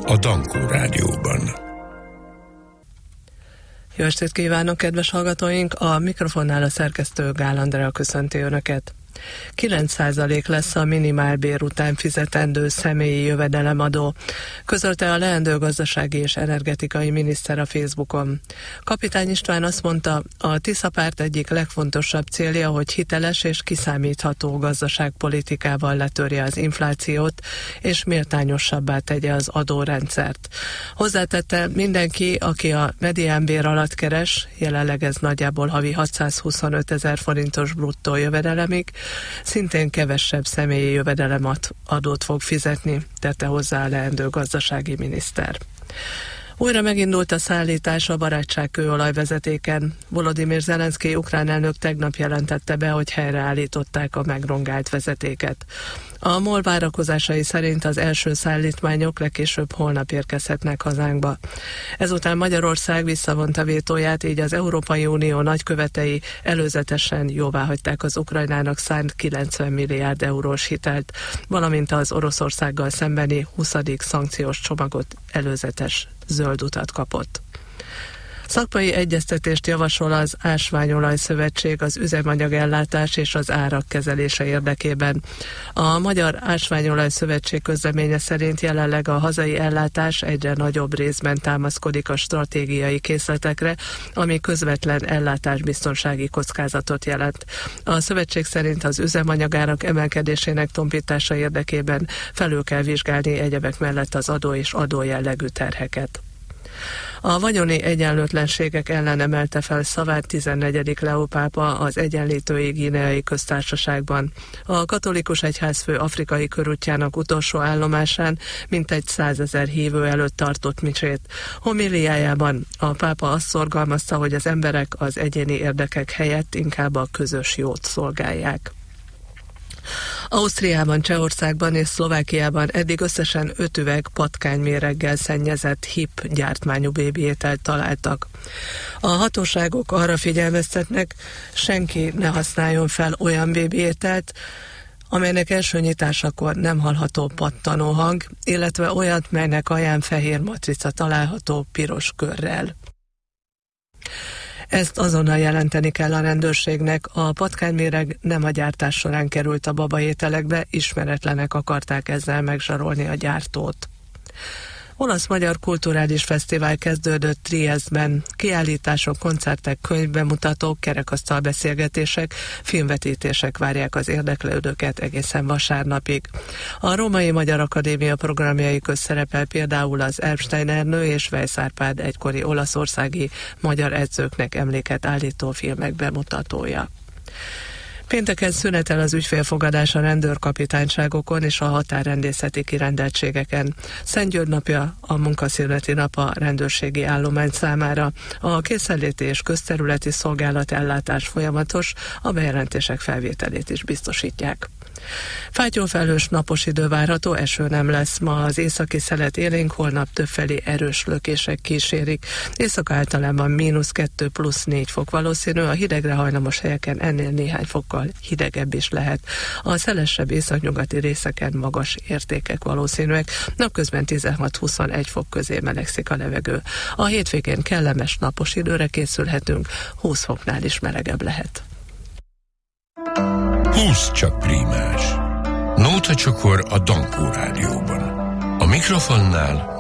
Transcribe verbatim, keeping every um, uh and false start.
a Dankó Rádióban. Jó estét kívánok, kedves hallgatóink! A mikrofonnál a szerkesztő Gál Andrea köszönti Önöket. kilenc százalék lesz a minimálbér után fizetendő személyi jövedelemadó, közölte a leendő gazdasági és energetikai miniszter a Facebookon. Kapitány István azt mondta, a Tisza párt egyik legfontosabb célja, hogy hiteles és kiszámítható gazdaságpolitikával letörje az inflációt, és méltányosabbá tegye az adórendszert. Hozzátette, mindenki, aki a mediánbér alatt keres, jelenleg ez nagyjából havi hatszázhuszonöt ezer forintos bruttó jövedelemig, szintén kevesebb személyi jövedelemat adót fog fizetni, tette hozzá a leendő gazdasági miniszter. Újra megindult a szállítás a barátságkőolajvezetéken. Volodymyr Zelenszkij ukrán elnök tegnap jelentette be, hogy helyreállították a megrongált vezetéket. A MOL várakozásai szerint az első szállítmányok legkésőbb holnap érkezhetnek hazánkba. Ezután Magyarország visszavonta vétóját, így az Európai Unió nagykövetei előzetesen jóváhagyták az Ukrajnának szánt kilencven milliárd eurós hitelt, valamint az Oroszországgal szembeni huszadik szankciós csomagot előzetes zöld utat kapott. Szakmai egyeztetést javasol az Ásványolaj Szövetség az üzemanyagellátás és az árak kezelése érdekében. A Magyar Ásványolaj Szövetség közleménye szerint jelenleg a hazai ellátás egyre nagyobb részben támaszkodik a stratégiai készletekre, ami közvetlen ellátásbiztonsági kockázatot jelent. A szövetség szerint az üzemanyagárak emelkedésének tompítása érdekében felül kell vizsgálni egyebek mellett az adó és adójellegű terheket. A vagyoni egyenlőtlenségek ellen emelte fel szavát tizennegyedik Leó pápa az Egyenlítői Guineai Köztársaságban. A katolikus egyházfő afrikai körútjának utolsó állomásán mintegy százezer hívő előtt tartott misét. Homiliájában a pápa azt szorgalmazta, hogy az emberek az egyéni érdekek helyett inkább a közös jót szolgálják. Ausztriában, Csehországban és Szlovákiában eddig összesen öt üveg patkányméreggel szennyezett hip gyártmányú bébiételt találtak. A hatóságok arra figyelmeztetnek, senki ne használjon fel olyan bébiételt, amelynek első nyitásakor nem hallható pattanó hang, illetve olyat, melynek alján fehér matrica található piros körrel. Ezt azonnal jelenteni kell a rendőrségnek, a patkányméreg nem a gyártás során került a babaételekbe, ismeretlenek akarták ezzel megzsarolni a gyártót. Olasz-magyar kulturális fesztivál kezdődött Triestben. Kiállítások, koncertek, könyvbemutatók, kerekasztal beszélgetések, filmvetítések várják az érdeklődőket egészen vasárnapig. A Római Magyar Akadémia programjai közt szerepel például az Erbstein Ernő és Weisz Árpád egykori olaszországi magyar edzőknek emléket állító filmek bemutatója. Pénteken szünetel az ügyfélfogadás a rendőrkapitányságokon és a határrendészeti kirendeltségeken. Szentgyörgy napja a munkaszüneti nap a rendőrségi állomány számára. A készenléti és közterületi szolgálat ellátás folyamatos, a bejelentések felvételét is biztosítják. Fátyolfelhős napos idő várható, eső nem lesz. Ma az északi szelet élénk, holnap többfelé erős lökések kísérik. Éjszaka általában mínusz kettő plusz négy fok valószínű, a hidegre hajlamos helyeken ennél néhány fokkal hidegebb is lehet. A szelesebb északnyugati részeken magas értékek valószínűek, napközben tizenhat-huszonegy fok közé melegszik a levegő. A hétvégén kellemes napos időre készülhetünk, húsz foknál is melegebb lehet. húsz csak prímás. Nóta csokor a Dankó Rádióban. A mikrofonnál